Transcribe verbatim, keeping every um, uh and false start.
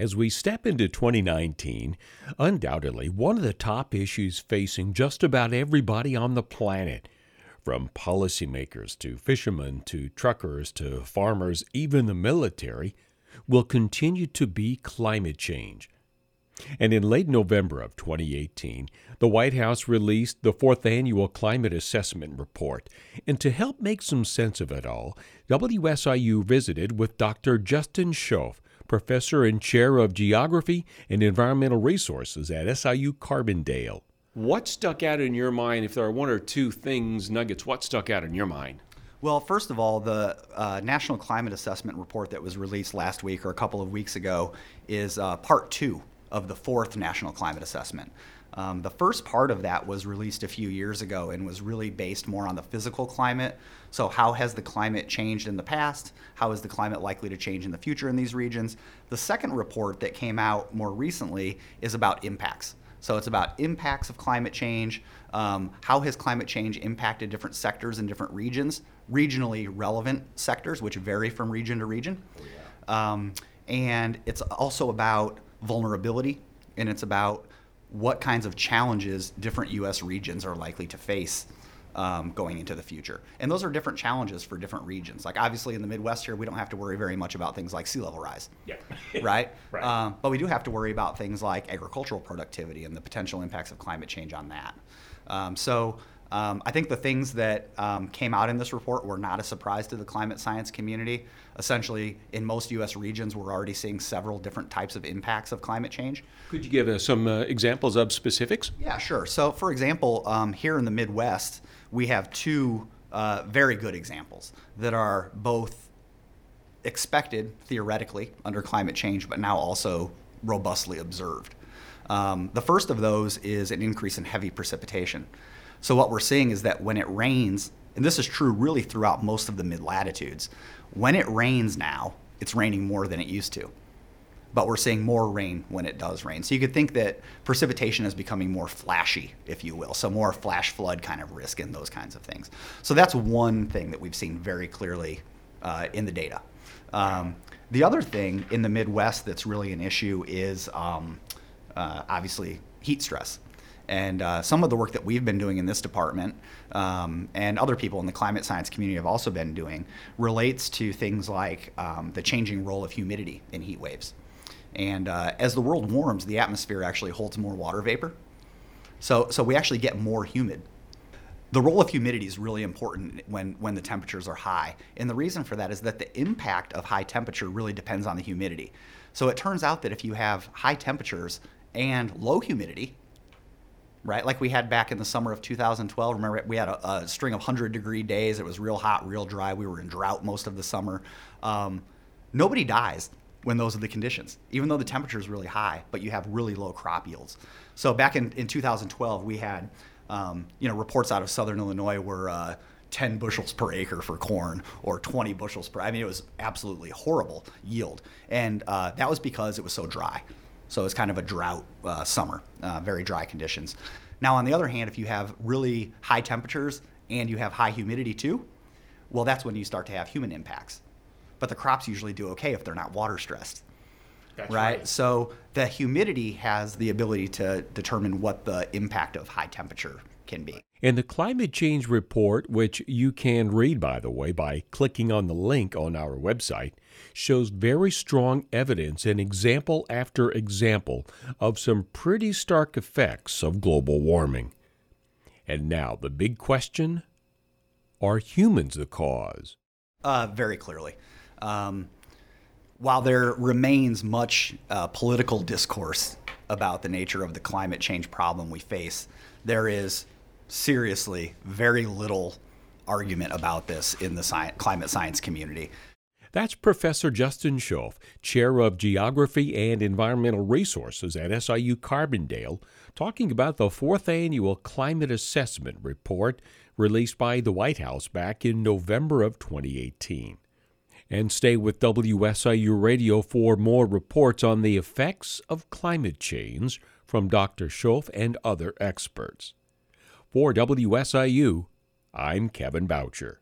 As we step into twenty nineteen, undoubtedly one of the top issues facing just about everybody on the planet, from policymakers to fishermen to truckers to farmers, even the military, will continue to be climate change. And in late November of twenty eighteen, the White House released the fourth annual Climate Assessment Report. And to help make some sense of it all, W S I U visited with Doctor Justin Schoaf, Professor and Chair of Geography and Environmental Resources at S I U Carbondale. What stuck out in your mind, if there are one or two things, nuggets, what stuck out in your mind? Well, first of all, the uh, National Climate Assessment Report that was released last week or a couple of weeks ago is uh, part two of the fourth National Climate Assessment. Um, the first part of that was released a few years ago and was really based more on the physical climate. So how has the climate changed in the past? How is the climate likely to change in the future in these regions? The second report that came out more recently is about impacts. So it's about impacts of climate change. Um, how has climate change impacted different sectors in different regions, regionally relevant sectors, which vary from region to region. Oh, yeah. um, and it's also about vulnerability, and it's about what kinds of challenges different U S regions are likely to face um, going into the future. And those are different challenges for different regions. Like obviously in the Midwest here, we don't have to worry very much about things like sea level rise, yeah. right? right. Um, but we do have to worry about things like agricultural productivity and the potential impacts of climate change on that. Um, so um, I think the things that um, came out in this report were not a surprise to the climate science community. Essentially, in most U S regions, we're already seeing several different types of impacts of climate change. Could you give us some uh, examples of specifics? Yeah, sure. So, for example, um, here in the Midwest, we have two uh, very good examples that are both expected, theoretically, under climate change, but now also robustly observed. Um, the first of those is an increase in heavy precipitation. So what we're seeing is that when it rains, and this is true really throughout most of the mid-latitudes, when it rains now, it's raining more than it used to. But we're seeing more rain when it does rain. So you could think that precipitation is becoming more flashy, if you will. So more flash flood kind of risk and those kinds of things. So that's one thing that we've seen very clearly uh, in the data. Um, the other thing in the Midwest that's really an issue is um, uh, obviously heat stress. And uh, some of the work that we've been doing in this department um, and other people in the climate science community have also been doing relates to things like um, the changing role of humidity in heat waves. And uh, as the world warms, the atmosphere actually holds more water vapor. So, so we actually get more humid. The role of humidity is really important when, when the temperatures are high. And the reason for that is that the impact of high temperature really depends on the humidity. So it turns out that if you have high temperatures and low humidity, right, like we had back in the summer of two thousand twelve, remember we had a, a string of one hundred degree days. It was real hot, real dry. We were in drought most of the summer. Um, nobody dies when those are the conditions, even though the temperature is really high, but you have really low crop yields. So back in, in two thousand twelve, we had um, you know reports out of southern Illinois where uh, ten bushels per acre for corn or twenty bushels per, I mean, it was absolutely horrible yield. And uh, that was because it was so dry. So it's kind of a drought uh, summer, uh, very dry conditions. Now, on the other hand, if you have really high temperatures and you have high humidity too, well, that's when you start to have human impacts. But the crops usually do okay if they're not water stressed. That's right? right. So the humidity has the ability to determine what the impact of high temperature can be. And the climate change report, which you can read, by the way, by clicking on the link on our website, shows very strong evidence and example after example of some pretty stark effects of global warming. And now the big question, are humans the cause? Uh, very clearly. Um, while there remains much uh, political discourse about the nature of the climate change problem we face, there is seriously very little argument about this in the science, climate science community. That's Professor Justin Schoaf, Chair of Geography and Environmental Resources at S I U Carbondale, talking about the fourth annual Climate Assessment Report released by the White House back in November of twenty eighteen. And stay with W S I U Radio for more reports on the effects of climate change from Doctor Schoaf and other experts. For W S I U, I'm Kevin Boucher.